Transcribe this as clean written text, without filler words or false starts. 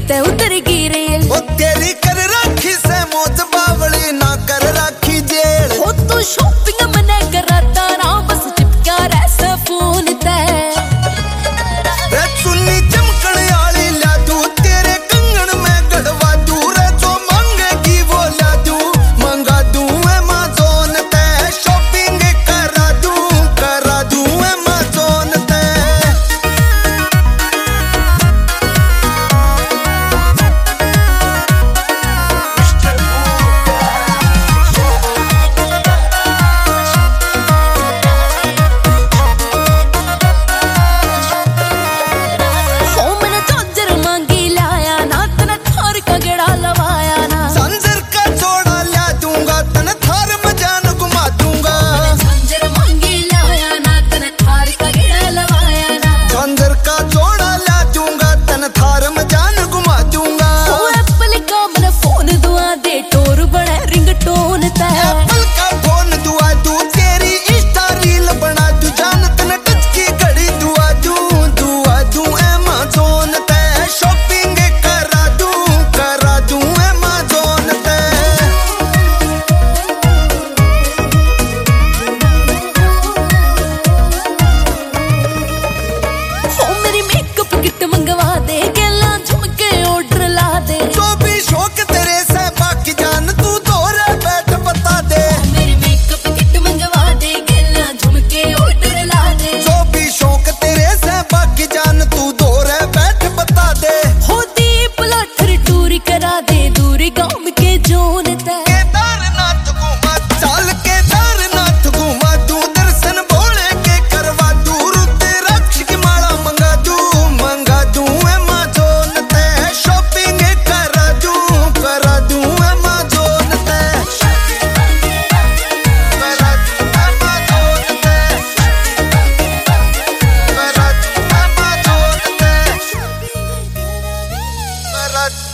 ते उतर गिरेल ओ तेरी कर राखी से मौज बावली ना कर राखी जेल हो तू शॉपिंग मने कराता ना बस चिपका रह फोन ते रे चुन्नी चमकण वाली ला दू तेरे कंगन में गड़वा दू रे जो मांगेगी वो ला दू मंगा दू अमेज़न ते शॉपिंग करा दू अमेज़न ते But